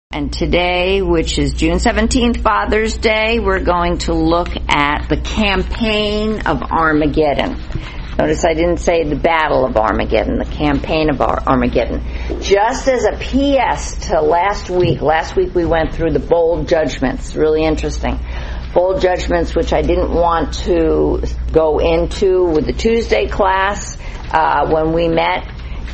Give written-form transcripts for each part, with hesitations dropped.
And today, which is June 17th, Father's Day, we're going to look at the campaign of Armageddon. Notice I didn't say the Battle of Armageddon, the campaign of Armageddon. Just as a PS to last week we went through the bold judgments, really interesting. Bold judgments, which I didn't want to go into with the Tuesday class when we met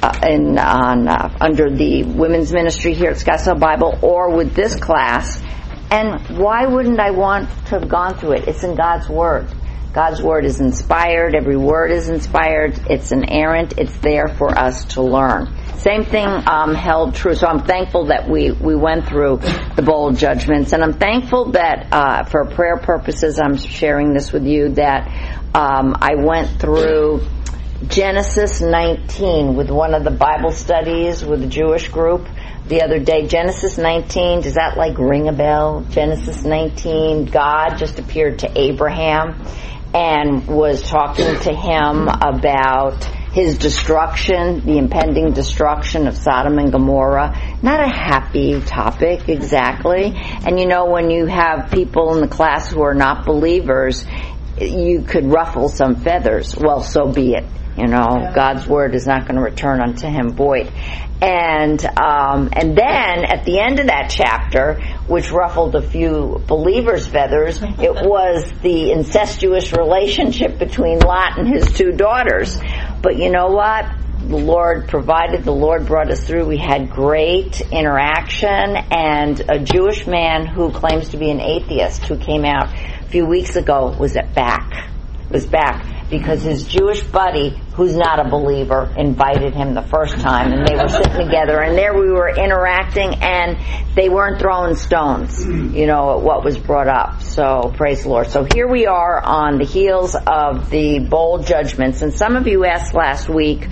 under the women's ministry here at Scottsdale Bible, or with this class. And why wouldn't I want to have gone through it? It's in God's Word. God's Word is inspired. Every word is inspired. It's inerrant. It's there for us to learn. Same thing held true. So I'm thankful that we went through the bold judgments. And I'm thankful that for prayer purposes, I'm sharing this with you, that I went through Genesis 19 with one of the Bible studies with the Jewish group the other day. Genesis 19, does that ring a bell? Genesis 19, God just appeared to Abraham and was talking to him about his destruction, the impending destruction of Sodom and Gomorrah. Not a happy topic exactly. And when you have people in the class who are not believers, you could ruffle some feathers. Well, so be it. God's Word is not going to return unto him void. And then at the end of that chapter, which ruffled a few believers' feathers, it was the incestuous relationship between Lot and his two daughters. But you know what? The Lord provided, the Lord brought us through. We had great interaction, and a Jewish man who claims to be an atheist who came out a few weeks ago was back because his Jewish buddy, who's not a believer, invited him the first time, and they were sitting together, and there we were interacting, and they weren't throwing stones, at what was brought up. So praise the Lord. So here we are on the heels of the bold judgments, and some of you asked last week,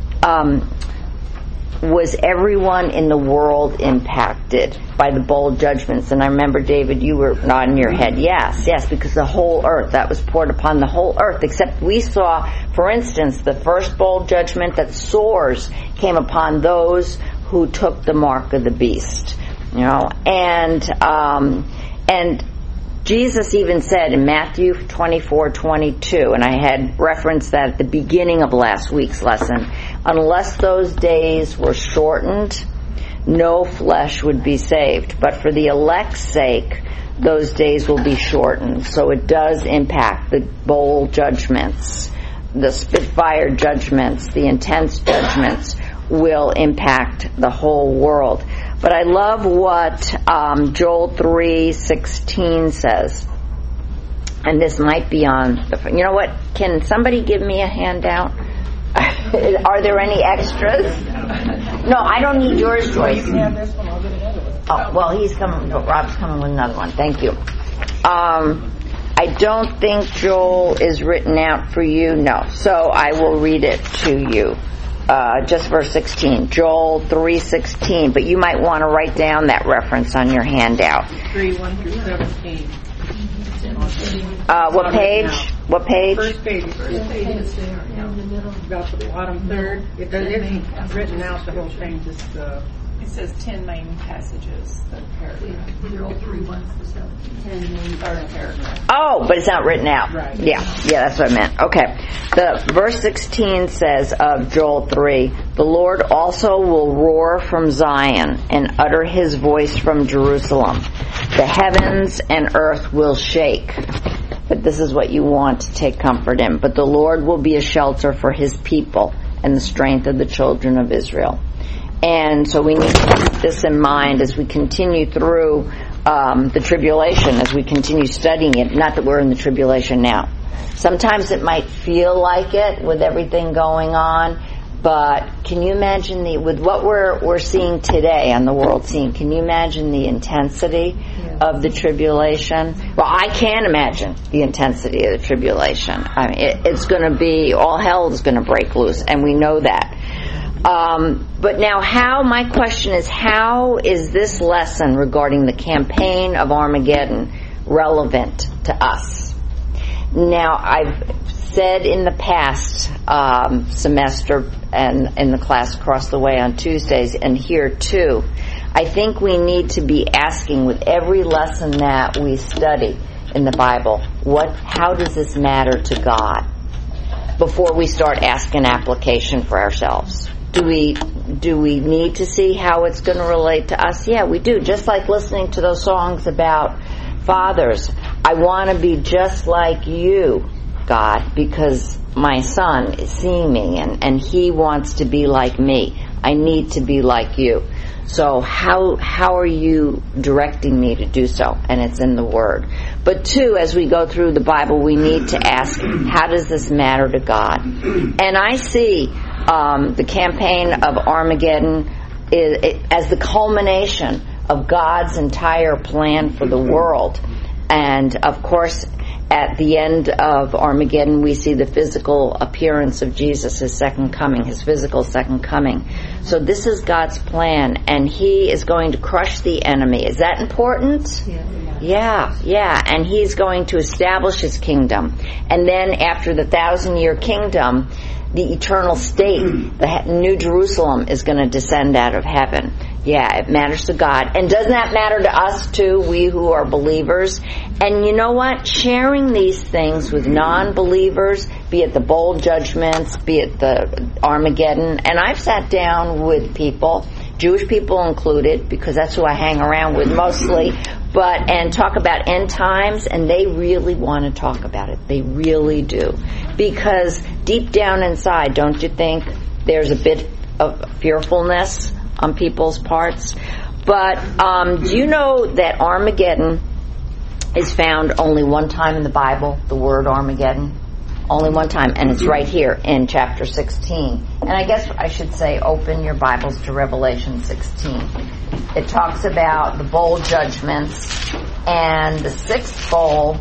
was everyone in the world impacted by the bold judgments? And I remember, David, you were nodding your head. Yes, because the whole earth, that was poured upon the whole earth, except we saw, for instance, the first bold judgment, that sores came upon those who took the mark of the beast. And Jesus even said in Matthew 24:22, and I had referenced that at the beginning of last week's lesson, unless those days were shortened, no flesh would be saved. But for the elect's sake, those days will be shortened. So it does impact the bold judgments, the spitfire judgments, the intense judgments will impact the whole world. But I love what Joel 3:16 says. And this might be on the... You know what? Can somebody give me a handout? Are there any extras? No, I don't need yours, Joyce. Oh, well, he's coming, but Rob's coming with another one. Thank you. I don't think Joel is written out for you. No. So I will read it to you. Just verse 16, Joel 3:16, but you might want to write down that reference on your handout. 3:1 through 17. What page? What page? First page. About the bottom third. It's written out, the whole thing. Just it says 10 main passages. The paragraph. They're all 3:1 through 17. Paragraph. Oh, but it's not written out. Right. Yeah, that's what I meant. Okay. The verse 16 says of Joel 3, the Lord also will roar from Zion and utter his voice from Jerusalem. The heavens and earth will shake. But this is what you want to take comfort in. But the Lord will be a shelter for his people and the strength of the children of Israel. And so we need to keep this in mind as we continue through the tribulation, as we continue studying it. Not that we're in the tribulation now. Sometimes it might feel like it with everything going on, but can you imagine with what we're seeing today on the world scene, can you imagine the intensity of the tribulation? Well, I can imagine the intensity of the tribulation. I mean, it's going to be, all hell is going to break loose, and we know that. But now my question is, how is this lesson regarding the campaign of Armageddon relevant to us? Now, I've said in the past semester and in the class across the way on Tuesdays, and here too, I think we need to be asking with every lesson that we study in the Bible, how does this matter to God? Before we start asking application for ourselves. Do we need to see how it's going to relate to us? Yeah, we do. Just like listening to those songs about fathers. I want to be just like you, God, because my son is seeing me and he wants to be like me. I need to be like you. So how are you directing me to do so? And it's in the Word. But two, as we go through the Bible, we need to ask, how does this matter to God? And I see the campaign of Armageddon as the culmination of God's entire plan for the world. And of course, at the end of Armageddon, we see the physical appearance of Jesus, his second coming, his physical second coming. So this is God's plan, and he is going to crush the enemy. Is that important? Yeah. And he's going to establish his kingdom. And then after the 1,000-year kingdom, the eternal state, the New Jerusalem, is going to descend out of heaven. Yeah, it matters to God. And doesn't that matter to us too, we who are believers? And you know what? Sharing these things with non-believers, be it the bowl judgments, be it the Armageddon, and I've sat down with people, Jewish people included, because that's who I hang around with mostly, and talk about end times, and they really want to talk about it. They really do. Because deep down inside, don't you think there's a bit of fearfulness on people's parts? But do you know that Armageddon is found only one time in the Bible, the word Armageddon? Only one time, and it's right here in chapter 16. And I guess I should say open your Bibles to Revelation 16. It talks about the bowl judgments, and the sixth bowl,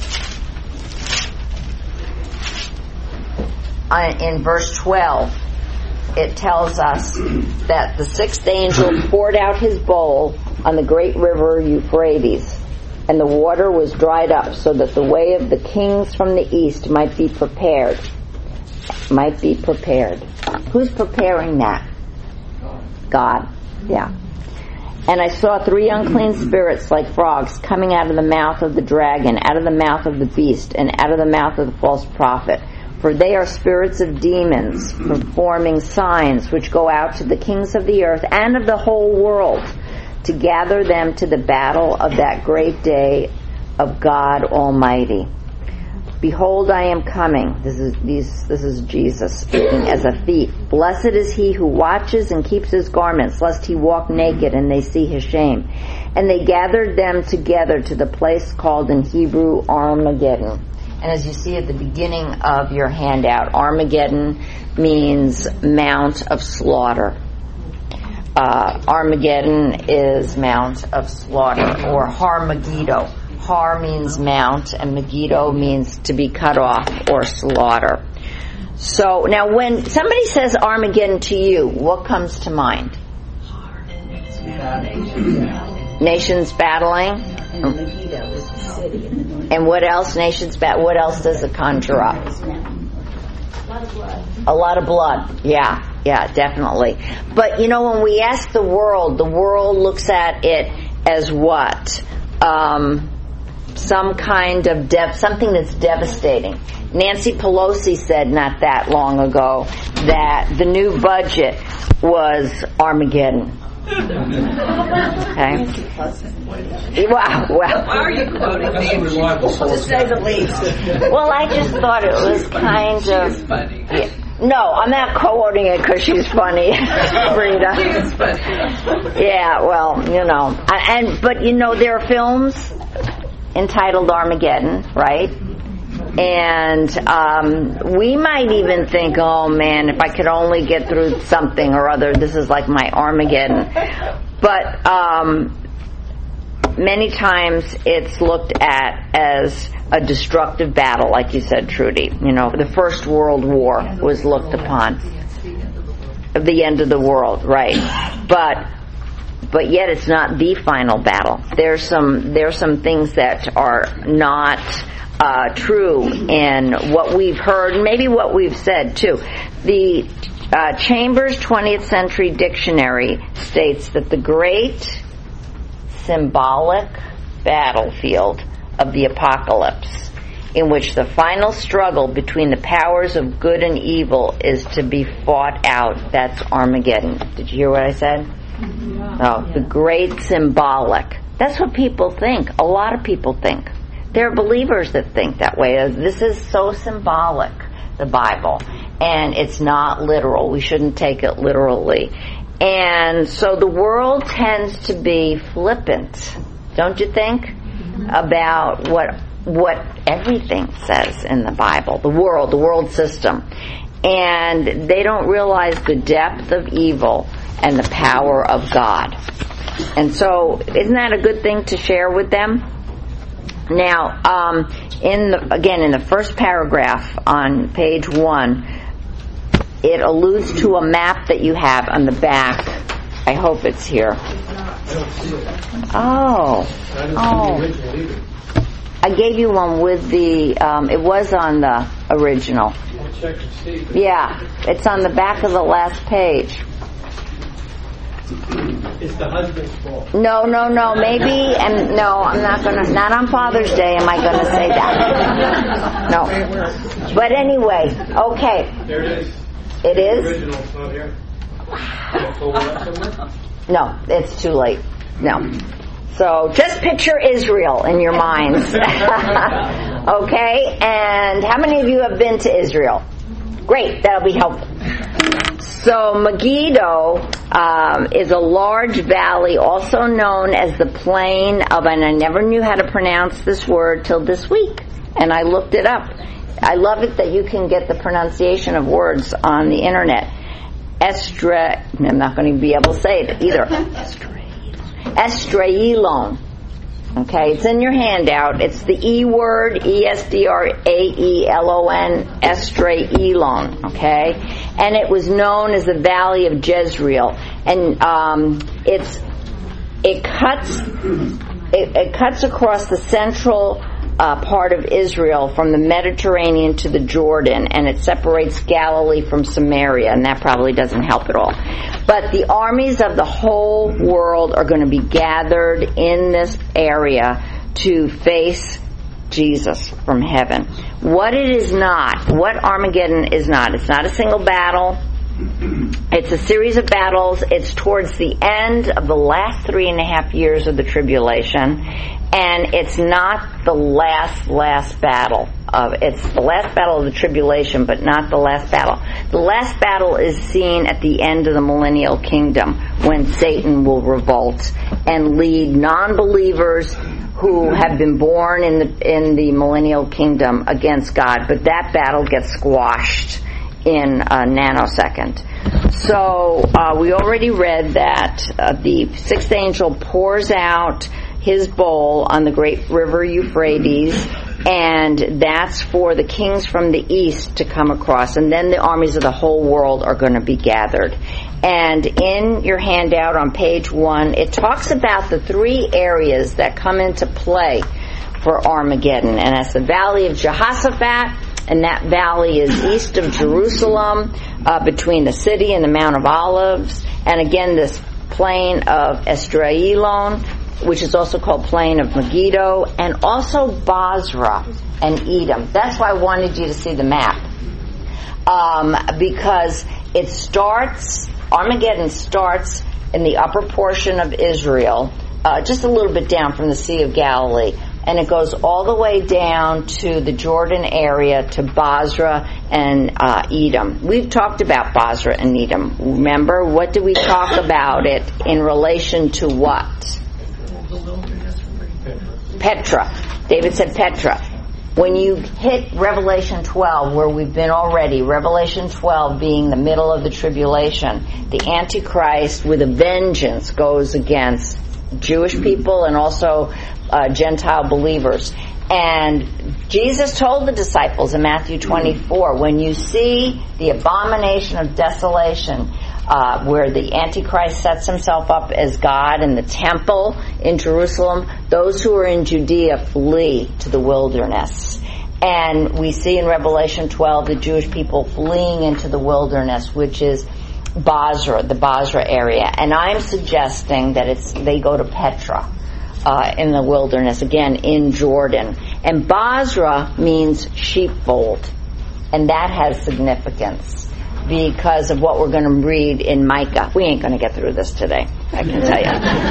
in verse 12, it tells us that the sixth angel poured out his bowl on the great river Euphrates, and the water was dried up, so that the way of the kings from the east might be prepared. Who's preparing that? God. Yeah. And I saw 3 unclean spirits like frogs coming out of the mouth of the dragon, out of the mouth of the beast, and out of the mouth of the false prophet. For they are spirits of demons, performing signs which go out to the kings of the earth and of the whole world, to gather them to the battle of that great day of God Almighty. Behold, I am coming. This is Jesus speaking as a thief. Blessed is he who watches and keeps his garments, lest he walk naked and they see his shame. And they gathered them together to the place called in Hebrew Armageddon. And as you see at the beginning of your handout, Armageddon means Mount of Slaughter. Armageddon is Mount of Slaughter, or Har Megiddo. Har means mount, and Megiddo means to be cut off or slaughter. So now when somebody says Armageddon to you, what comes to mind? Nations battling. And Megiddo is the city in the north. And what else? What else does it conjure up? A lot of blood. Yeah, definitely. But you know, when we ask the world looks at it as what? Some kind of something that's devastating. Nancy Pelosi said not that long ago that the new budget was Armageddon. Okay. Wow. Why are you quoting me? To say the least. Well, I just thought it was kind of. She's funny. Yeah. No, I'm not quoting it because she's funny, Rita. She's funny. Yeah, well, you know, but you know, there are films entitled Armageddon, right? And we might even think, oh man, if I could only get through something or other, this is like my Armageddon. But many times it's looked at as a destructive battle, like you said, Trudy. You know, the First World War was looked upon. The end of the world, right. But yet it's not the final battle. There's some things that are not true in what we've heard, maybe what we've said too. The Chambers 20th Century Dictionary states that the great symbolic battlefield of the apocalypse, in which the final struggle between the powers of good and evil is to be fought out, that's Armageddon. Did you hear what I said? Oh, the great symbolic. That's what people think. A lot of people think. There are believers that think that way. This is so symbolic, the Bible, and it's not literal. We shouldn't take it literally. And so the world tends to be flippant, don't you think, about what everything says in the Bible, the world system. And they don't realize the depth of evil and the power of God. And so, isn't that a good thing to share with them? Now, in the first paragraph on page 1, it alludes to a map that you have on the back. I hope it's here. Oh. I gave you one with the, it was on the original. Yeah, it's on the back of the last page. It's the husband's fault. No, maybe, and no, I'm not not on Father's Day am I gonna say that. No. But anyway, okay. There it is. It is? The original's not here. Pull it up somewhere? No, it's too late. No. So just picture Israel in your minds. Okay, and how many of you have been to Israel? Great, that'll be helpful. So Megiddo is a large valley, also known as the plain of, and I never knew how to pronounce this word till this week, and I looked it up. I love it that you can get the pronunciation of words on the internet. I'm not going to be able to say it either. Esdraelon. Okay, it's in your handout. It's the E word, Esdraelon, Esdraelon. Okay, and it was known as the Valley of Jezreel, and it cuts across the central part of Israel from the Mediterranean to the Jordan, and it separates Galilee from Samaria, and that probably doesn't help at all. But the armies of the whole world are going to be gathered in this area to face Jesus from heaven. What it is not, what Armageddon is not, it's not a single battle. It's a series of battles. It's towards the end of the last 3.5 years of the tribulation, and it's not the last battle. It's the last battle of the tribulation, but not the last battle. The last battle is seen at the end of the millennial kingdom, when Satan will revolt and lead non-believers who have been born in the millennial kingdom against God. But that battle gets squashed in a nanosecond. So we already read that the sixth angel pours out his bowl on the great river Euphrates, and that's for the kings from the east to come across, and then the armies of the whole world are going to be gathered. And in your handout on page 1, it talks about the 3 areas that come into play for Armageddon, and that's the Valley of Jehoshaphat, and that valley is east of Jerusalem, between the city and the Mount of Olives, and again this plain of Esdraelon, which is also called plain of Megiddo, and also Basra and Edom. That's why I wanted you to see the map, because Armageddon starts in the upper portion of Israel, just a little bit down from the Sea of Galilee, and it goes all the way down to the Jordan area to Basra and Edom. We've talked about Basra and Edom. Remember, what did we talk about it in relation to what? Petra. David said Petra. When you hit Revelation 12, where we've been already, Revelation 12 being the middle of the tribulation, the Antichrist with a vengeance goes against Jewish people and also Gentile believers. And Jesus told the disciples in Matthew 24, when you see the abomination of desolation, where the Antichrist sets himself up as God in the temple in Jerusalem, those who are in Judea flee to the wilderness. And we see in Revelation 12 the Jewish people fleeing into the wilderness, which is Basra, the Basra area. And I'm suggesting that they go to Petra in the wilderness, again in Jordan. And Basra means sheepfold. And that has significance because of what we're going to read in Micah. We ain't going to get through this today, I can tell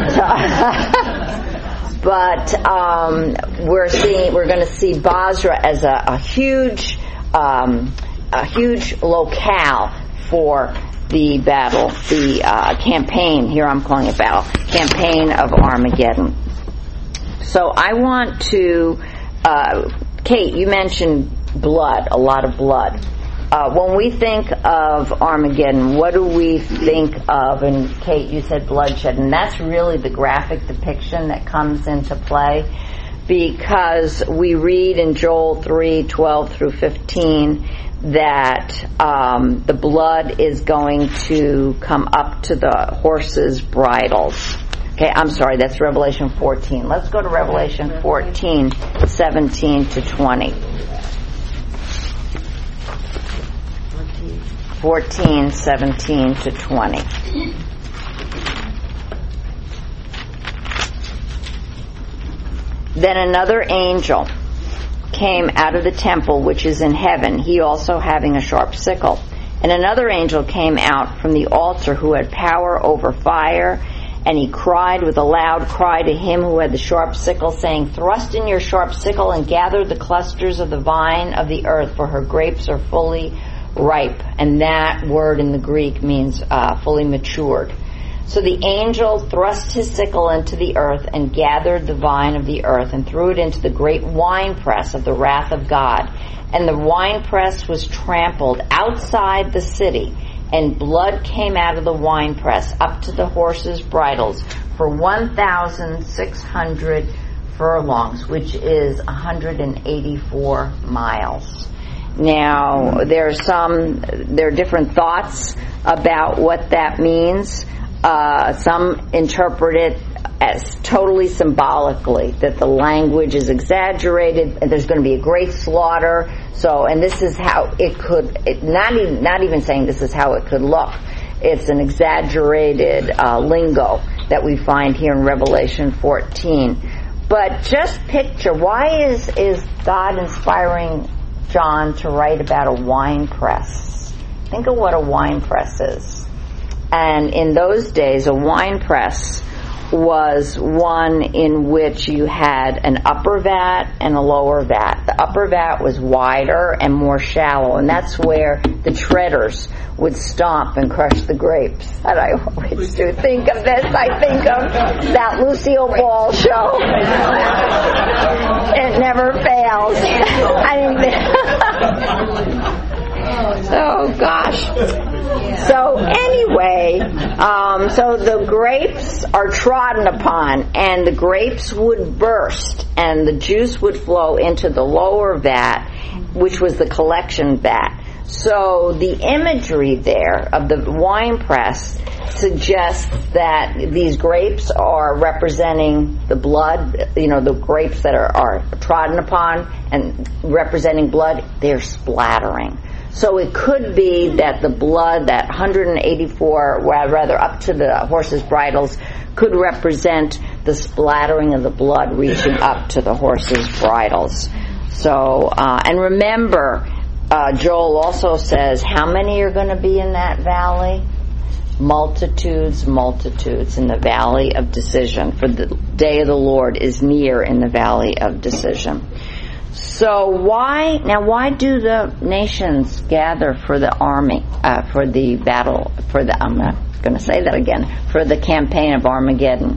you. But we're going to see Basra as a huge locale for the battle, the campaign. Here I'm calling it battle, campaign of Armageddon. So I want to, Kate, you mentioned blood, a lot of blood. When we think of Armageddon, what do we think of? And Kate, you said bloodshed, and that's really the graphic depiction that comes into play, because we read in Joel 3:12 through 15 that the blood is going to come up to the horses' bridles. Okay, I'm sorry, that's Revelation 14. Let's go to Revelation 14, 17 to 20. 14, 17 to 20. Then another angel came out of the temple which is in heaven, he also having a sharp sickle. And another angel came out from the altar who had power over fire, and he cried with a loud cry to him who had the sharp sickle, saying, "Thrust in your sharp sickle and gather the clusters of the vine of the earth, for her grapes are fully ripe." And that word in the Greek means fully matured. So the angel thrust his sickle into the earth and gathered the vine of the earth and threw it into the great winepress of the wrath of God. And the winepress was trampled outside the city, and blood came out of the winepress up to the horses' bridles for 1,600 furlongs, which is 184 miles. Now, there are different thoughts about what that means. Some interpret it as totally symbolically, that the language is exaggerated, and there's going to be a great slaughter. So, and this is how it could, not even saying this is how it could look. It's an exaggerated lingo that we find here in Revelation 14. But just picture, why is God inspiring John to write about a wine press? Think of what a wine press is. And in those days, a wine press was one in which you had an upper vat and a lower vat. The upper vat was wider and more shallow, and that's where the treaders would stomp and crush the grapes. And I always do think of this. I think of that Lucille Ball show. It never fails. Oh gosh. So anyway, so the grapes are trodden upon, and the grapes would burst, and the juice would flow into the lower vat, which was the collection vat. So the imagery there of the wine press suggests that these grapes are representing the blood, the grapes that are trodden upon and representing blood, they're splattering. So it could be that the blood, that 184, rather up to the horses' bridles, could represent the splattering of the blood reaching up to the horses' bridles. So, and remember, Joel also says, how many are going to be in that valley? Multitudes in the valley of decision. For the day of the Lord is near in the valley of decision. So why do the nations gather for the army, for the battle, I'm not going to say that again, for the campaign of Armageddon?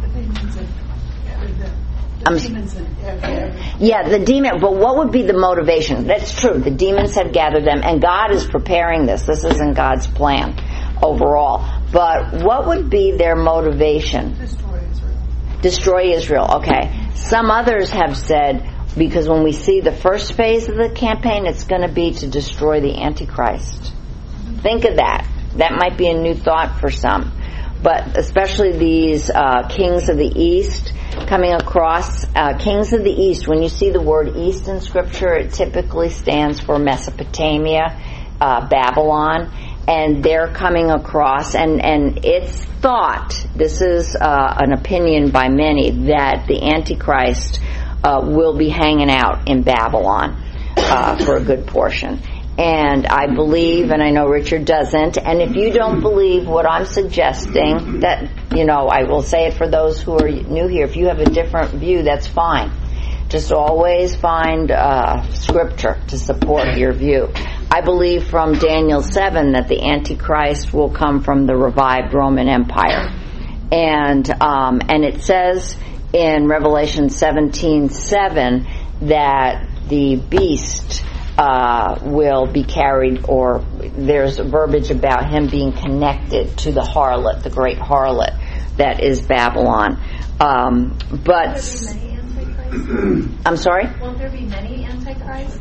The demon, but what would be the motivation? That's true, the demons have gathered them, and God is preparing this. This isn't God's plan overall. But what would be their motivation? Destroy Israel, okay. Some others have said, because when we see the first phase of the campaign, it's going to be to destroy the Antichrist. Think of that. That might be a new thought for some. But especially these kings of the East, coming across. Kings of the East, when you see the word East in Scripture, it typically stands for Mesopotamia, Babylon, and they're coming across, and it's thought, this is an opinion by many, that the Antichrist will be hanging out in Babylon for a good portion. And I believe, and I know Richard doesn't, and if you don't believe what I'm suggesting, that, I will say it for those who are new here, if you have a different view, that's fine. Just always find Scripture to support your view. I believe from Daniel 7 that the Antichrist will come from the revived Roman Empire. And it says in Revelation 17:7 that the beast will be carried, or there's verbiage about him being connected to the harlot, the great harlot that is Babylon. I'm sorry? Won't there be many antichrists?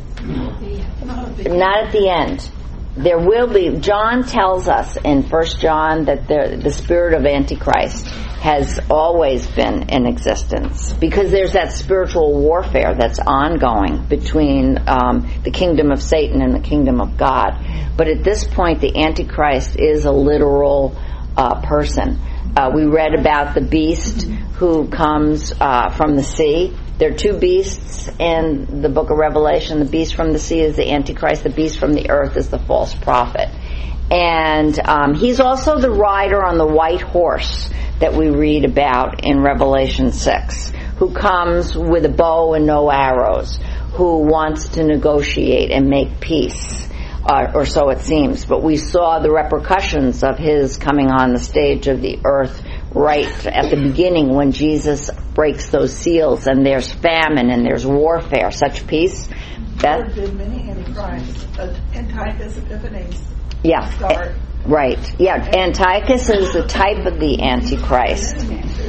Not at the end. There will be. John tells us in 1 John that the spirit of Antichrist has always been in existence, because there's that spiritual warfare that's ongoing between the kingdom of Satan and the kingdom of God. But at this point, the Antichrist is a literal person. We read about the beast who comes from the sea. There are two beasts in the book of Revelation. The beast from the sea is the Antichrist. The beast from the earth is the false prophet. And he's also the rider on the white horse that we read about in Revelation 6, who comes with a bow and no arrows, who wants to negotiate and make peace, or so it seems. But we saw the repercussions of his coming on the stage of the earth right at the beginning, when Jesus breaks those seals, and there's famine and there's warfare. Such peace. There have been many antichrists. Antiochus Epiphanes. Yeah. Start. Right. Yeah. Antiochus is the type of the Antichrist.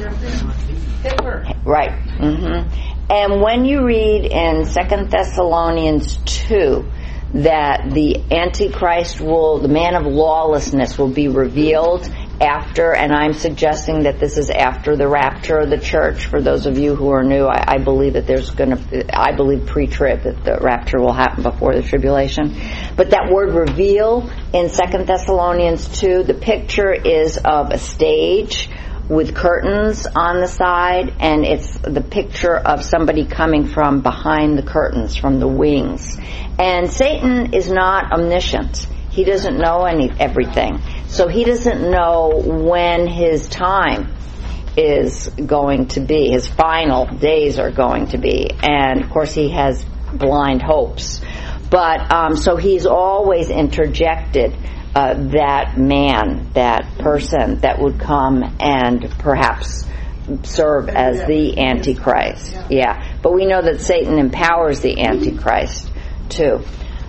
Hitler. Right. Mm-hmm. And when you read in 2 Thessalonians 2 that the Antichrist the man of lawlessness will be revealed after, and I'm suggesting that this is after the rapture of the church. For those of you who are new, I believe that I believe pre-trib, that the rapture will happen before the tribulation. But that word reveal in 2 Thessalonians 2, the picture is of a stage with curtains on the side, and it's the picture of somebody coming from behind the curtains, from the wings. And Satan is not omniscient. He doesn't know everything. So he doesn't know when his time is going to be, his final days are going to be. And of course he has blind hopes. But so he's always interjected that man, that person that would come and perhaps serve as the Antichrist. Yeah. But we know that Satan empowers the Antichrist too.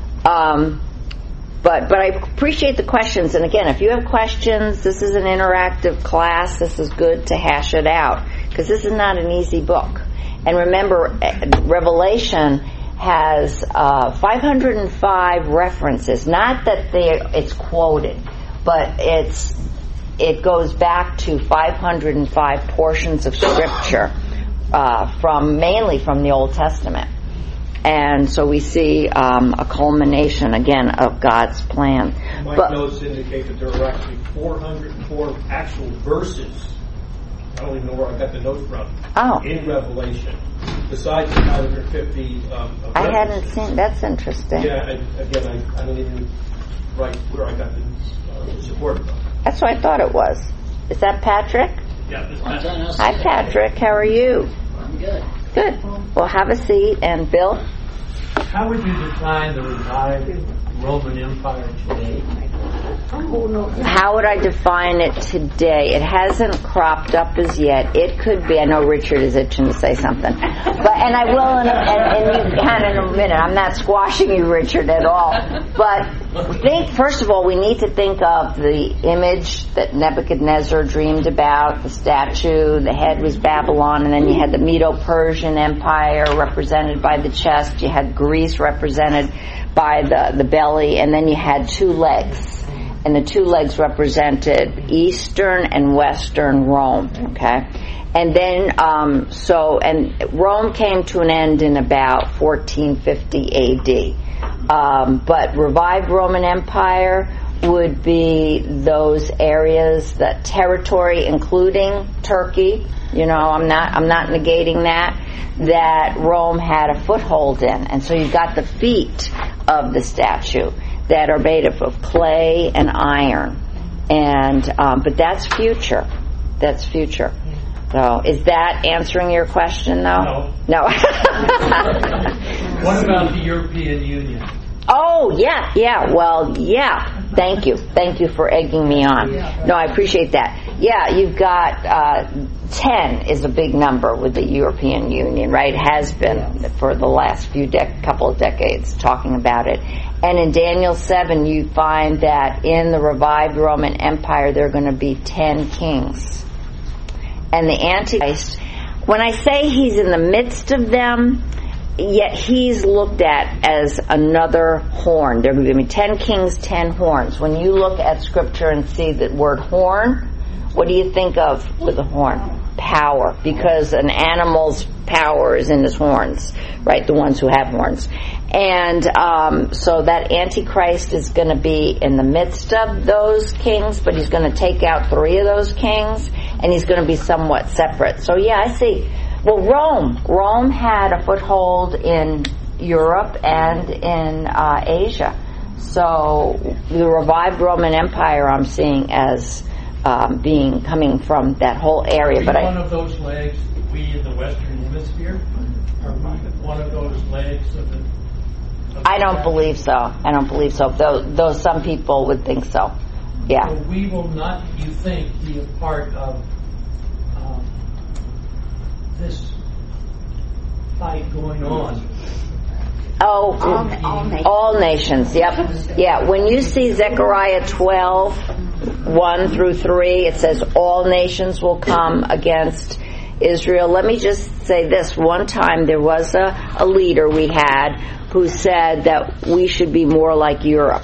But I appreciate the questions. And again, if you have questions, this is an interactive class. This is good to hash it out, because this is not an easy book. And remember, Revelation has 505 references. Not that it's quoted, but it goes back to 505 portions of Scripture, mainly from the Old Testament. And so we see a culmination, again, of God's plan. My notes indicate that there are actually 404 actual verses. I don't even know where I got the notes from. Oh. In Revelation, besides the 550 I hadn't seen. That's interesting. Yeah, I don't even write where I got the support from. That's what I thought it was. Is that Patrick? Yeah, this Patrick. Hi, Patrick. How are you? I'm good. Good. Well, have a seat. And Bill? How would you define the revived Roman Empire today? How would I define it today? It hasn't cropped up as yet. It could be. I know Richard is itching to say something, and I will in a minute. I'm not squashing you, Richard, at all. But first of all, we need to think of the image that Nebuchadnezzar dreamed about, the statue. The head was Babylon, and then you had the Medo-Persian Empire represented by the chest. You had Greece represented by the belly, and then you had two legs. And the two legs represented Eastern and Western Rome, okay? And then, and Rome came to an end in about 1450 A.D. But revived Roman Empire would be those areas, that territory, including Turkey. I'm not negating that Rome had a foothold in, and so you've got the feet of the statue that are made of clay and iron, and but that's future. That's future. So, is that answering your question, though? No. What about the European Union? Oh, yeah. Well, yeah. Thank you for egging me on. No, I appreciate that. Yeah, you've got 10 is a big number with the European Union, right? Has been for the last couple of decades, talking about it. And in Daniel 7, you find that in the revived Roman Empire, there are going to be 10 kings. And the Antichrist, when I say he's in the midst of them, yet he's looked at as another horn. There are going to be 10 kings, 10 horns. When you look at Scripture and see the word horn, what do you think of with a horn? Power, because an animal's power is in his horns, right? The ones who have horns. And so that Antichrist is going to be in the midst of those kings, but he's going to take out 3 of those kings, and he's going to be somewhat separate. So yeah, I see. Well, Rome had a foothold in Europe and in Asia. So the revived Roman Empire I'm seeing as coming from that whole area. But one of those legs, we in the Western Hemisphere, are one of those legs of the. I don't believe so. Though some people would think so. Yeah. So we will not, you think, be a part of this fight going on. Oh, all nations. Yep. Yeah. When you see Zechariah 12:1-3, it says all nations will come against Israel. Let me just say this. One time there was a leader we had who said that we should be more like Europe.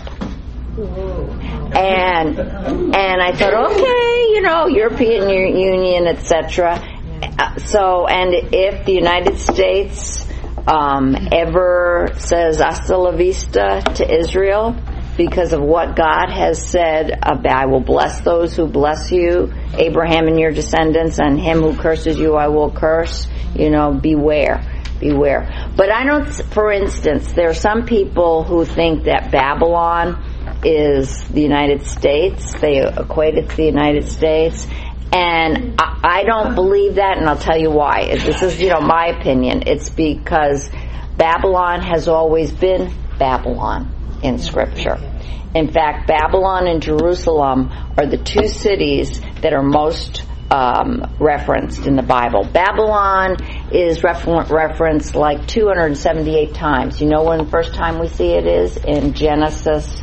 And I thought, okay, European Union, etc. So, and if the United States ever says hasta la vista to Israel because of what God has said about, I will bless those who bless you, Abraham and your descendants, and him who curses you I will curse, beware. But I don't, for instance, there are some people who think that Babylon is the United States. They equate it to the United States. And I don't believe that, and I'll tell you why. This is, my opinion. It's because Babylon has always been Babylon in Scripture. In fact, Babylon and Jerusalem are the 2 cities that are most referenced in the Bible. Babylon is referenced like 278 times. You know when the first time we see it is? In Genesis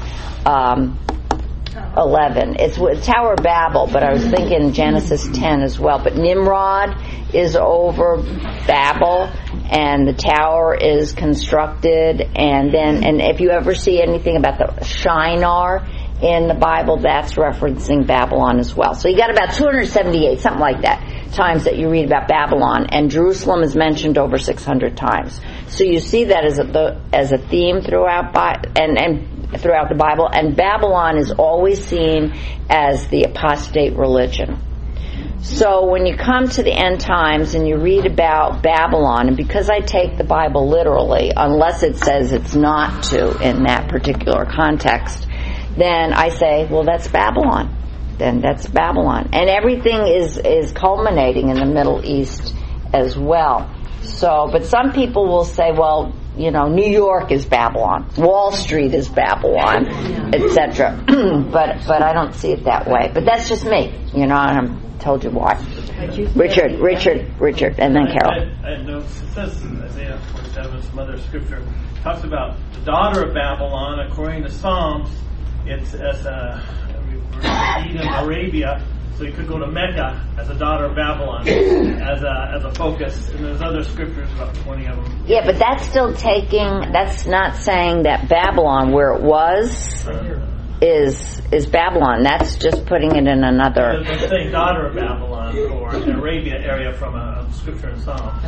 11. It's Tower of Babel, but I was thinking Genesis 10 as well. But Nimrod is over Babel, and the tower is constructed, and if you ever see anything about the Shinar in the Bible, that's referencing Babylon as well. So you got about 278, something like that, times that you read about Babylon, and Jerusalem is mentioned over 600 times. So you see that as a theme throughout throughout the Bible, and Babylon is always seen as the apostate religion. So when you come to the end times and you read about Babylon, and because I take the Bible literally, unless it says it's not to in that particular context, then I say, well, that's Babylon. Then that's Babylon. And everything is culminating in the Middle East as well. So, but some people will say, well, New York is Babylon, Wall Street is Babylon, etc. but I don't see it that way. But that's just me, and I told you why. Richard, and then Carol. I know it says in Isaiah 47, some other scripture talks about the daughter of Babylon. According to Psalms, it's as Edom, Arabia. So you could go to Mecca as a daughter of Babylon as a focus, and there's other scriptures, about 20 of them. Yeah, but that's not saying that Babylon, where it was, is Babylon. That's just putting it in another. They're saying daughter of Babylon. or the Arabia area from a scripture in Psalms.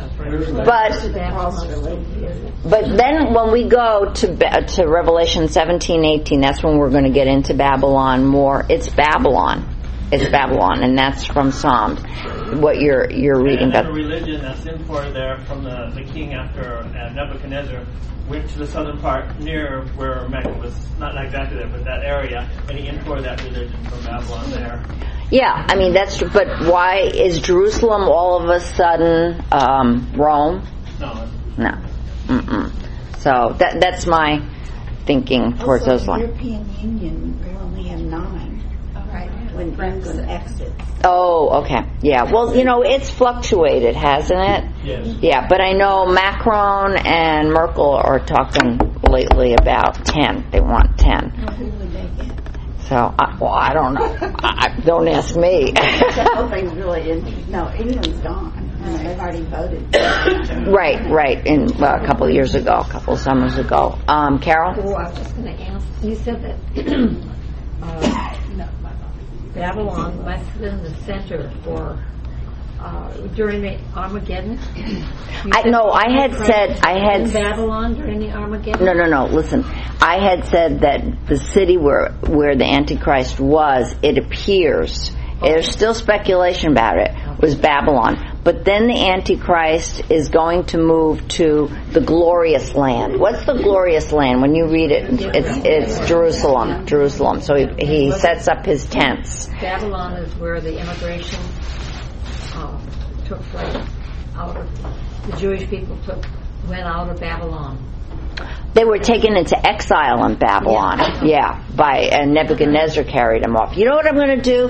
But then when we go to Revelation 17:18, that's when we're going to get into Babylon more. It's Babylon, and that's from Psalms. What you're reading about. And the religion that's imported there from the king after Nebuchadnezzar went to the southern part near where Mecca was, not exactly there, but that area, and he imported that religion from Babylon there. Yeah, I mean that's true. But why is Jerusalem all of a sudden Rome? No. Mm-mm. So that's my thinking towards those lines. The European Union will only have 9. Right. When England exits. Oh, okay. Yeah. Well, it's fluctuated, hasn't it? Yes. Yeah, but I know Macron and Merkel are talking lately about 10. They want 10. Who would they get? So, I don't know. Don't ask me. The whole thing's really interesting. No, England's gone. They've already voted. Right. In a couple of years ago, a couple of summers ago. Carol? Well, I was just going to ask. You said that Babylon must have been the center for during the Armageddon. I had said Babylon during the Armageddon. No. Listen, I had said that the city where the Antichrist was, it appears. There's still speculation about it. Was Babylon, but then the Antichrist is going to move to the glorious land. What's the glorious land? When you read it, it's Jerusalem. So he sets up his tents. Babylon is where the immigration took place. The Jewish people went out of Babylon. They were taken into exile in Babylon. And Nebuchadnezzar carried them off. You know what I'm going to do?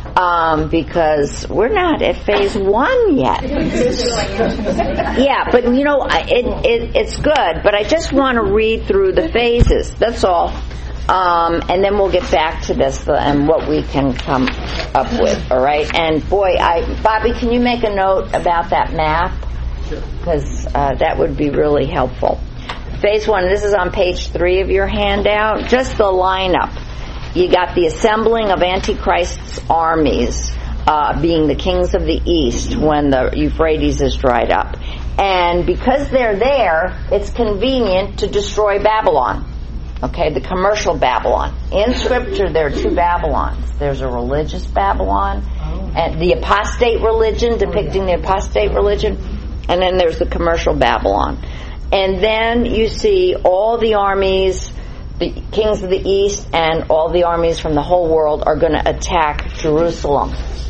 Because we're not at phase 1 yet. Yeah, but it's good. But I just want to read through the phases. That's all. And then we'll get back to this and what we can come up with. All right. And boy, Bobby, can you make a note about that map? Because that would be really helpful. Phase 1. This is on page 3 of your handout. Just the lineup. You got the assembling of Antichrist's armies, being the kings of the east when the Euphrates is dried up. And because they're there, it's convenient to destroy Babylon. Okay, the commercial Babylon. In Scripture, there are 2 Babylons. There's a religious Babylon, and the apostate religion, depicting the apostate religion, and then there's the commercial Babylon. And then you see all the armies, the kings of the east and all the armies from the whole world are going to attack Jerusalem.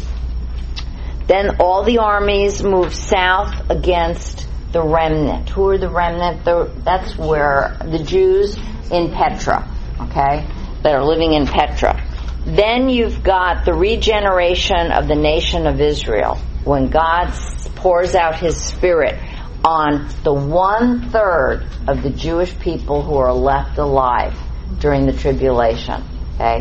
Then all the armies move south against the remnant. Who are the remnant? That's where the Jews in Petra, okay, that are living in Petra. Then you've got the regeneration of the nation of Israel, when God pours out His Spirit on the 1/3 of the Jewish people who are left alive during the tribulation. Okay,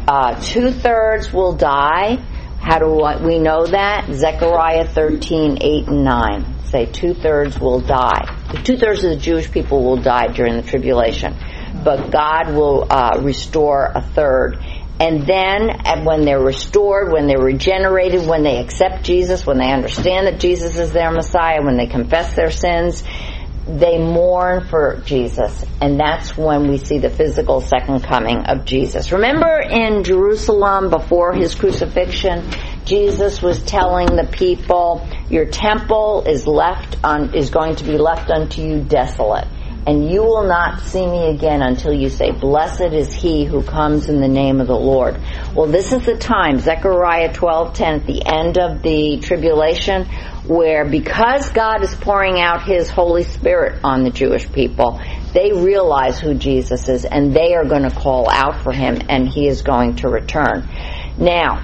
2/3 will die. How do we know that? Zechariah 13:8 and 9 say 2/3 will die. 2/3 of the Jewish people will die during the tribulation, but God will restore 1/3. And then when they're restored, when they're regenerated, when they accept Jesus, when they understand that Jesus is their Messiah, when they confess their sins, they mourn for Jesus. And that's when we see the physical second coming of Jesus. Remember in Jerusalem before His crucifixion, Jesus was telling the people, your temple is going to be left unto you desolate. And you will not see me again until you say, blessed is he who comes in the name of the Lord. Well, this is the time, Zechariah 12:10, at the end of the tribulation, where because God is pouring out His Holy Spirit on the Jewish people, they realize who Jesus is, and they are going to call out for Him, and He is going to return. Now,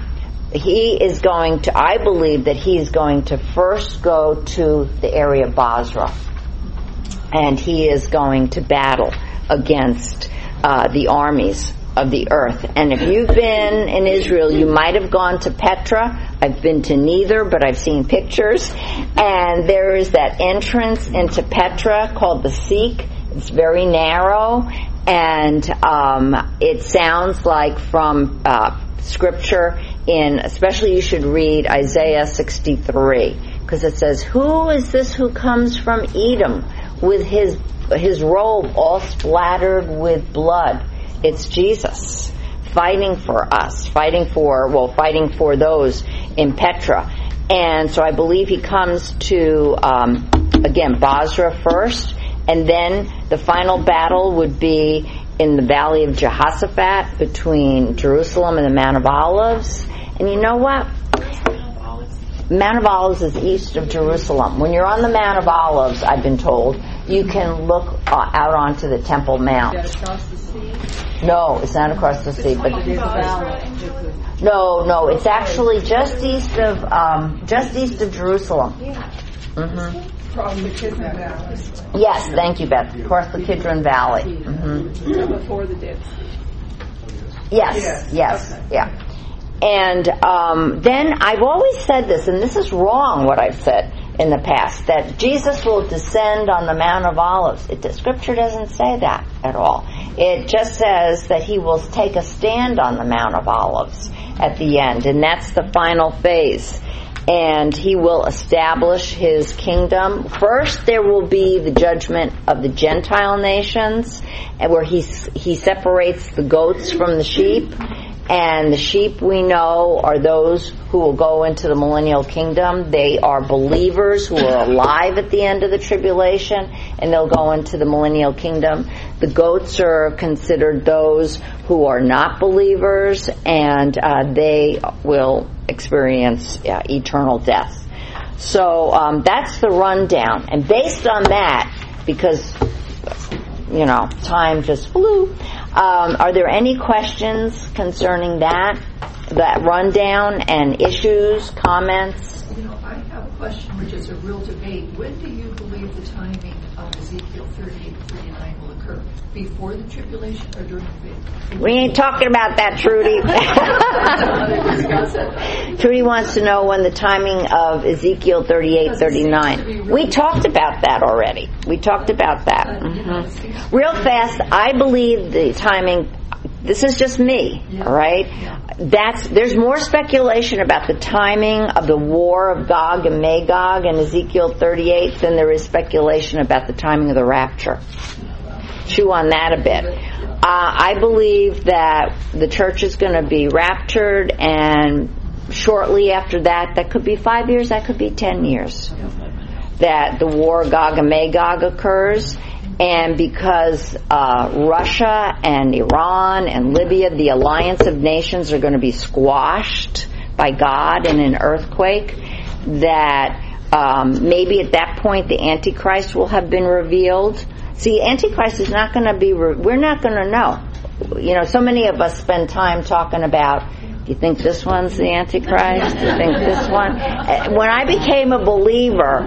I believe that He is going to first go to the area of Basra. And He is going to battle against the armies of the earth. And if you've been in Israel, you might have gone to Petra. I've been to neither, but I've seen pictures. And there is that entrance into Petra called the Seek. It's very narrow. And it sounds like from Scripture, especially you should read Isaiah 63, because it says, "Who is this who comes from Edom with his robe all splattered with blood?" It's Jesus fighting for us, fighting for those in Petra. And so I believe he comes to, again, Bozrah first, and then the final battle would be in the Valley of Jehoshaphat between Jerusalem and the Mount of Olives. And you know what? Mount of Olives is east of Jerusalem. When you're on the Mount of Olives, I've been told, you can look out onto the Temple Mount. Is that across the sea? No, it's not across the sea, but no, it's actually just east of Jerusalem. Mm-hmm. Across the Kidron Valley. Yes, thank you, Beth. Across the Kidron Valley. Mm-hmm. Before the Dead Sea. Yes, Okay. yeah. And then I've always said this, and this is wrong what I've said in the past, that Jesus will descend on the Mount of Olives. The Scripture doesn't say that at all. It just says that he will take a stand on the Mount of Olives at the end, and that's the final phase. And he will establish his kingdom. First, there will be the judgment of the Gentile nations, and where he separates the goats from the sheep. And the sheep, we know, are those who will go into the millennial kingdom. They are believers who are alive at the end of the tribulation, and they'll go into the millennial kingdom. The goats are considered those who are not believers, and they will experience eternal death. So that's the rundown. And based on that, because time just flew. Are there any questions concerning that rundown and issues, comments? I have a question which is a real debate. When do you believe the timing of Ezekiel 38-39 will occur? Before the tribulation or during the? We ain't talking about that, Trudy. Trudy wants to know when the timing of Ezekiel 38-39. We talked about that already. Mm-hmm. Real fast, I believe the timing. This is just me, all right? There's more speculation about the timing of the war of Gog and Magog in Ezekiel 38 than there is speculation about the timing of the rapture. Chew on that a bit. I believe that the church is going to be raptured, and shortly after that could be 5 years, that could be 10 years, that the war of Gog and Magog occurs. And because Russia and Iran and Libya, the alliance of nations, are going to be squashed by God in an earthquake, that maybe at that point the Antichrist will have been revealed. See, Antichrist is not going to be, we're not going to know. So many of us spend time talking about, do you think this one's the Antichrist? Do you think this one? When I became a believer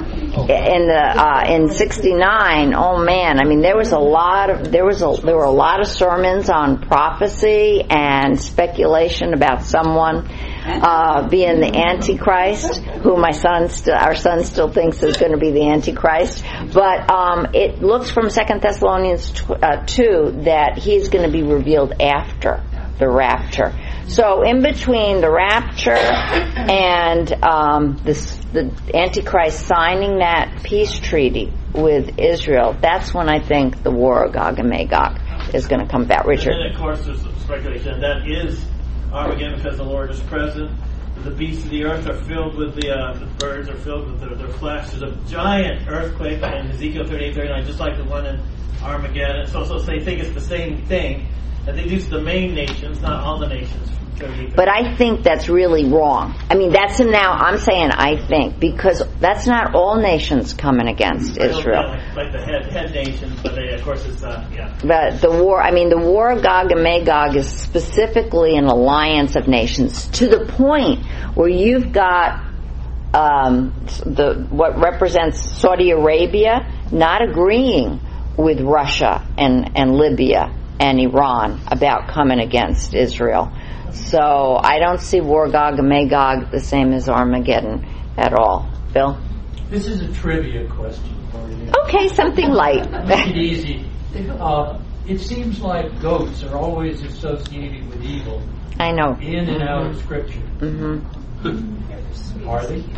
in '69, oh man, I mean, there were a lot of sermons on prophecy and speculation about someone being the Antichrist, who our son still thinks is going to be the Antichrist. But it looks from 2 Thessalonians 2 that he's going to be revealed after the rapture. So in between the rapture and the Antichrist signing that peace treaty with Israel, that's when I think the war of Gog and Magog is going to come about. Richard? And then, of course, there's speculation that is Armageddon, because the Lord is present. The beasts of the earth are filled with the birds are filled with their flesh. There's a giant earthquake in Ezekiel 38-39, just like the one in Armageddon. So they think it's the same thing. I think these are the main nations, not all the nations. But I think that's really wrong. I mean, I'm saying I think, because that's not all nations coming against Israel. Like the head nations, but of course it's, But the war of Gog and Magog is specifically an alliance of nations, to the point where you've got what represents Saudi Arabia not agreeing with Russia and Libya and Iran about coming against Israel. So I don't see war Gog and Magog the same as Armageddon at all. Bill? This is a trivia question for you. Okay, something light. Make it easy. It seems like goats are always associated with evil. I know. In and out of Scripture. Are they?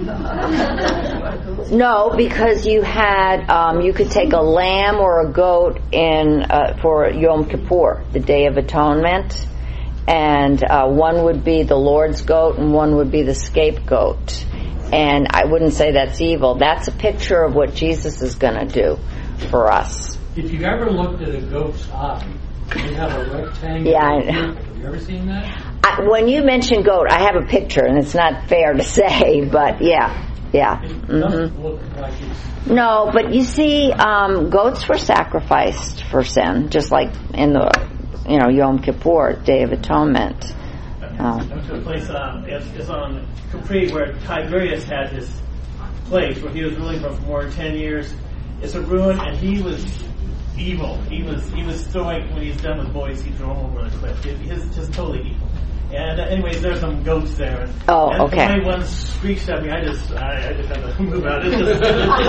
No, because you had you could take a lamb or a goat in for Yom Kippur, the Day of Atonement, and one would be the Lord's goat and one would be the scapegoat. And I wouldn't say that's evil. That's a picture of what Jesus is going to do for us. If you've ever looked at a goat's eye, they have a rectangle. Yeah, I know. Have you ever seen that? When you mention goat, I have a picture, and it's not fair to say, but yeah. It doesn't look like it's... No, but you see, goats were sacrificed for sin, just like in the, Yom Kippur, Day of Atonement. I went to a place, it's on Capri, where Tiberius had his place, where he was ruling for more than 10 years. It's a ruin, and he was evil. He was throwing, when he's done with boys, he'd throw them over the cliff. He's just totally evil. And anyways, there's some goats there. And okay. When one screeched at me, I just had to move out. It's just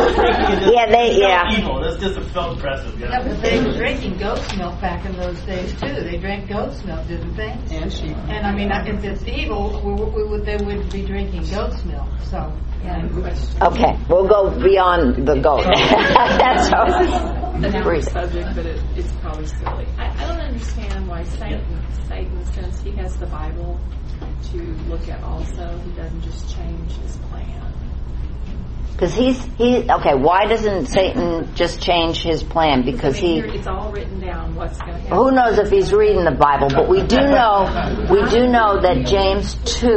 evil. It's just felt oppressive. Yeah, but they were drinking goat's milk back in those days too. They drank goat's milk, didn't they? And sheep. And I mean, if it's evil, they would be drinking goat's milk. So. Yeah. Okay, we'll go beyond the goat. That's all. Another subject, but it's probably silly. I don't understand why Satan, since he has the Bible to look at also, he doesn't just change his plan. Because why doesn't Satan just change his plan? Because it's all written down what's going to happen. Who knows if he's reading the Bible? But we do know that James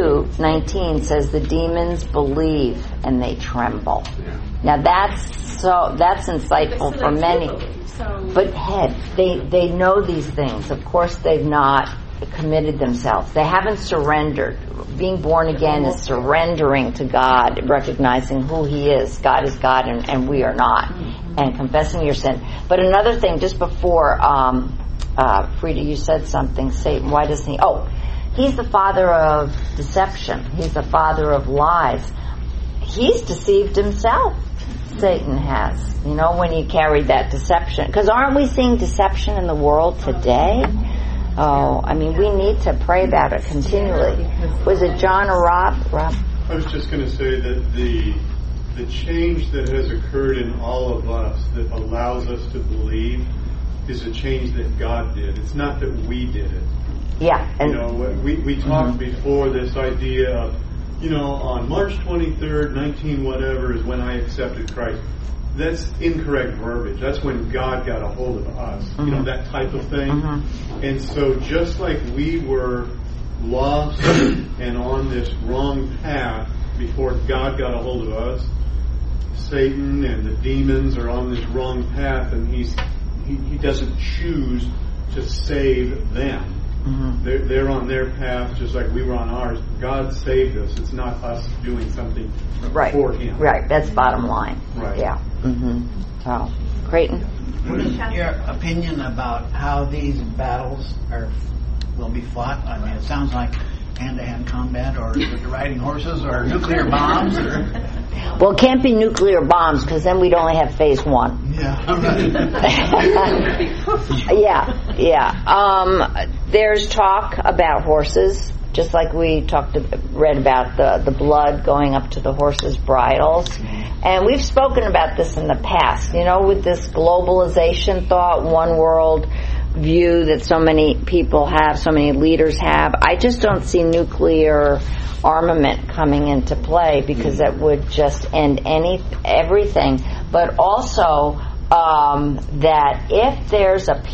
2:19 says the demons believe and they tremble. Now that's insightful for many. But they know these things. Of course, they've not committed themselves. They haven't surrendered. Being born again is surrendering to God, recognizing who He is. God is God and we are not, and confessing your sin. But another thing, just before, Frida, you said something, Satan, why doesn't he? Oh, he's the father of deception. He's the father of lies. He's deceived himself. Satan has, when he carried that deception. Because aren't we seeing deception in the world today? Oh, I mean, we need to pray about it continually. Was it John or Rob? I was just going to say that the change that has occurred in all of us that allows us to believe is a change that God did. It's not that we did it. Yeah. And we talked before this idea of, on March 23rd, 19 whatever is when I accepted Christ. That's incorrect verbiage. That's when God got a hold of us, that type of thing. And so just like we were lost and on this wrong path before God got a hold of us, Satan and the demons are on this wrong path, and he doesn't choose to save them. They're on their path just like we were on ours. God saved us. It's not us doing something for Him. Right. That's bottom line. Right. Yeah. So, Creighton? What is your opinion about how these battles will be fought? I mean, it sounds like hand-to-hand combat, or is it riding horses, or nuclear bombs, or... Well, it can't be nuclear bombs, because then we'd only have phase 1. Yeah. There's talk about horses, just like we read about the blood going up to the horses' bridles. And we've spoken about this in the past, with this globalization thought, one world view that so many people have, so many leaders have. I just don't see nuclear armament coming into play, because that would just end everything. But also that if there's a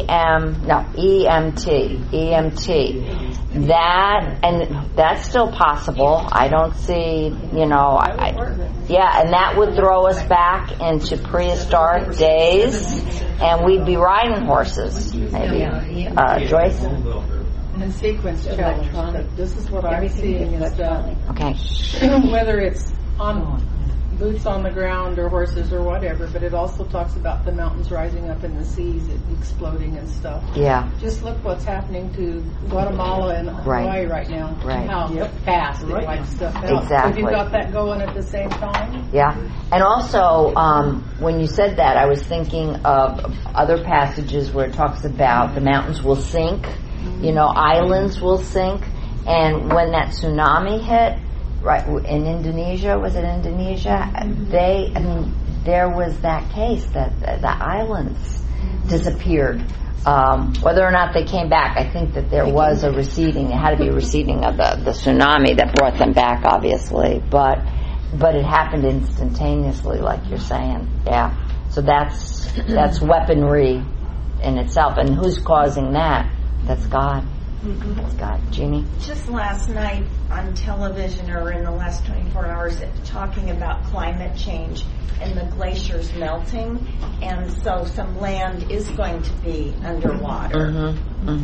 EMT, that's still possible. I don't see, and that would throw us back into prehistoric days, and we'd be riding horses, maybe. Joyce? And sequence electronic. This is what I'm seeing is that okay. whether it's on boots on the ground or horses or whatever, but it also talks about the mountains rising up in the seas, exploding and stuff. Yeah. Just look what's happening to Guatemala and Hawaii right now. Right. How fast it wipes stuff out. Exactly. Have you got that going at the same time? Yeah. And also, when you said that, I was thinking of other passages where it talks about the mountains will sink, islands will sink. And when that tsunami hit, right, in Indonesia, was it Indonesia? There was that case that the islands disappeared. Whether or not they came back, I think that there was a receding. It had to be a receding of the tsunami that brought them back, obviously. But it happened instantaneously, like you're saying. Yeah. So that's weaponry in itself. And who's causing that? That's God. That's God. Jeannie? Just last night on television, or in the last 24 hours, talking about climate change and the glaciers melting, and so some land is going to be underwater.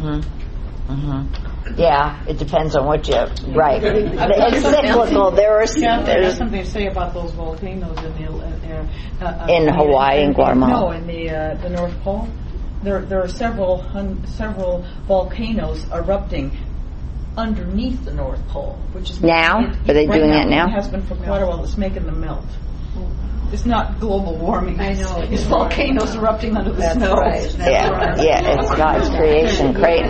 Yeah, it depends on what you... Right. It's cyclical. There's something to say about those volcanoes in Hawaii and Guatemala. No, in the North Pole. There are several volcanoes erupting underneath the North Pole, which is now. Are they doing it now? It has been for quite a while. It's making them melt. It's not global warming. I know. It's volcanoes erupting under the snow. Right. It's God's creation. Creighton?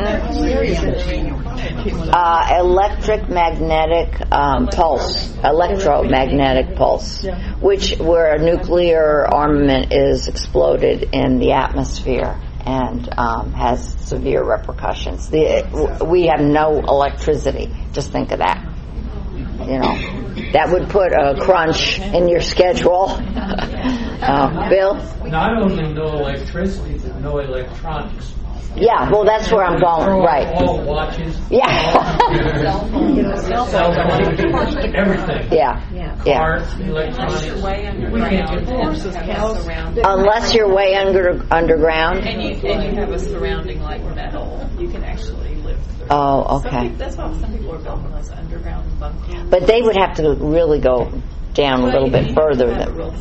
Electromagnetic pulse, where a nuclear armament is exploded in the atmosphere and has severe repercussions. We have no electricity. Just think of that. That would put a crunch in your schedule. Bill? Not only no electricity, but no electronics. Yeah, well, that's where I'm going. Right. All watches. Yeah. Cell phones, everything. Yeah. Cars, electronics. Unless you're way underground. And you have a surrounding like metal, you can actually live through. Oh, okay. That's why some people are building those underground bunkers. But they would have to really go down a little bit further.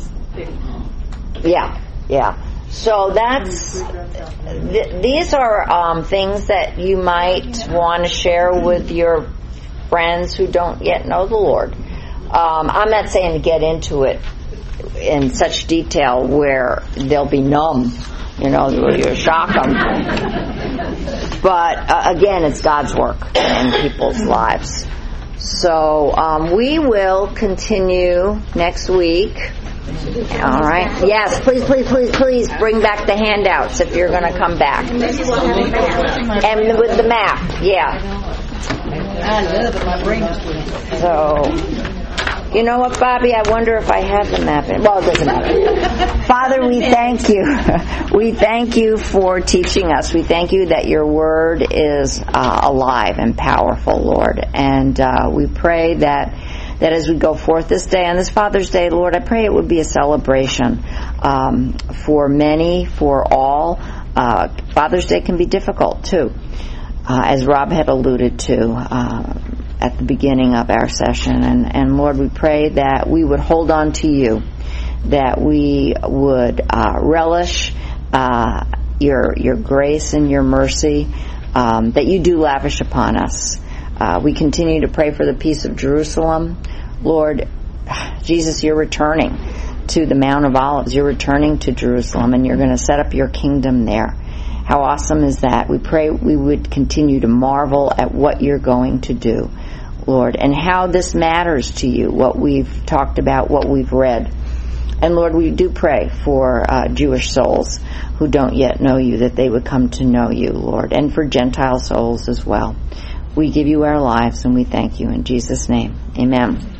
Yeah. So these are things that you might want to share with your friends who don't yet know the Lord. I'm not saying to get into it in such detail where they'll be numb, you shock them. But again, it's God's work in people's lives. So we will continue next week. All right. Yes, please bring back the handouts if you're going to come back. And with the map, yeah. I love it. My brain is with it. So, you know what, Bobby? I wonder if I have the map. Well, it doesn't matter. Father, we thank you. We thank you for teaching us. We thank you that your word is alive and powerful, Lord. And we pray that as we go forth this day, on this Father's Day, Lord, I pray it would be a celebration for many, for all. Father's Day can be difficult, too, as Rob had alluded to at the beginning of our session. And Lord, we pray that we would hold on to you, that we would relish your grace and your mercy that you do lavish upon us. We continue to pray for the peace of Jerusalem. Lord, Jesus, you're returning to the Mount of Olives. You're returning to Jerusalem, and you're going to set up your kingdom there. How awesome is that? We pray we would continue to marvel at what you're going to do, Lord, and how this matters to you, what we've talked about, what we've read. And Lord, we do pray for Jewish souls who don't yet know you, that they would come to know you, Lord, and for Gentile souls as well. We give you our lives and we thank you in Jesus' name. Amen.